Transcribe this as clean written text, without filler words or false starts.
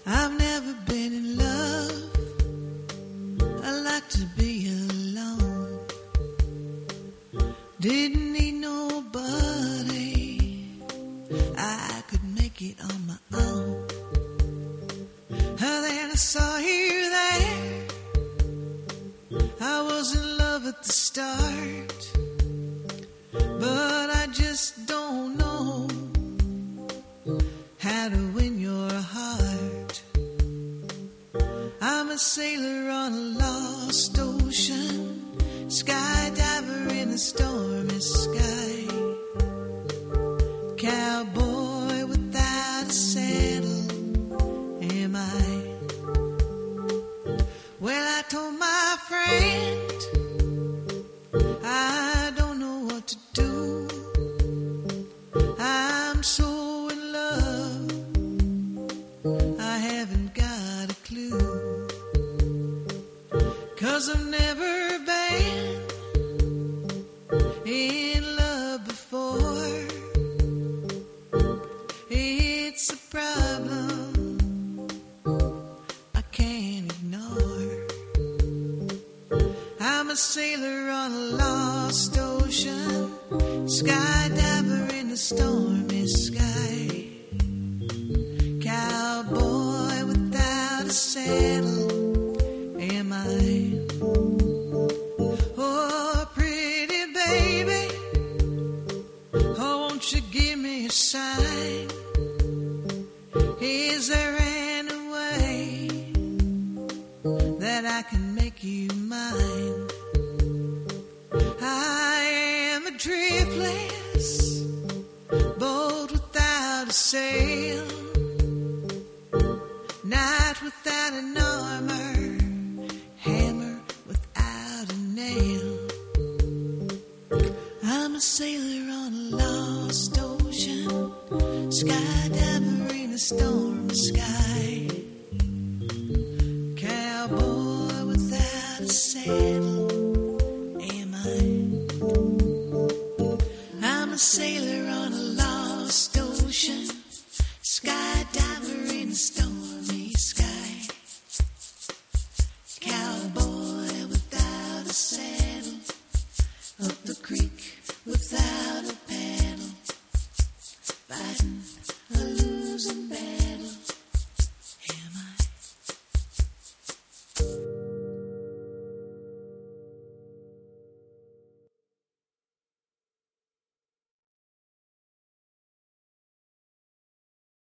I've never been in love. I like to be alone. Didn't need nobody. I could make it on my own. Then I saw you there. I was in love at the start, but I just don't know how to win your heart. I'm a sailor on a lost ocean, skydiver in a stormy sky, cowboy without a saddle, am I? Well, I told my friend I don't know what to do. I'm so in love, I haven't got a clue. 'Cause I've never been in love before. It's a problem I can't ignore. I'm a sailor on a lost ocean, skydiver in a stormy sky, cowboy without a saddle, am I? Oh, pretty baby, oh, won't you give me a sign? Is there any way that I can make you mine? I am a driftless boat without a sail, knight without an armor, hammer without a nail. I'm a sailor on a lost ocean, skydiver in a stormy sky, cowboy without a saddle, am I? I'm a sailor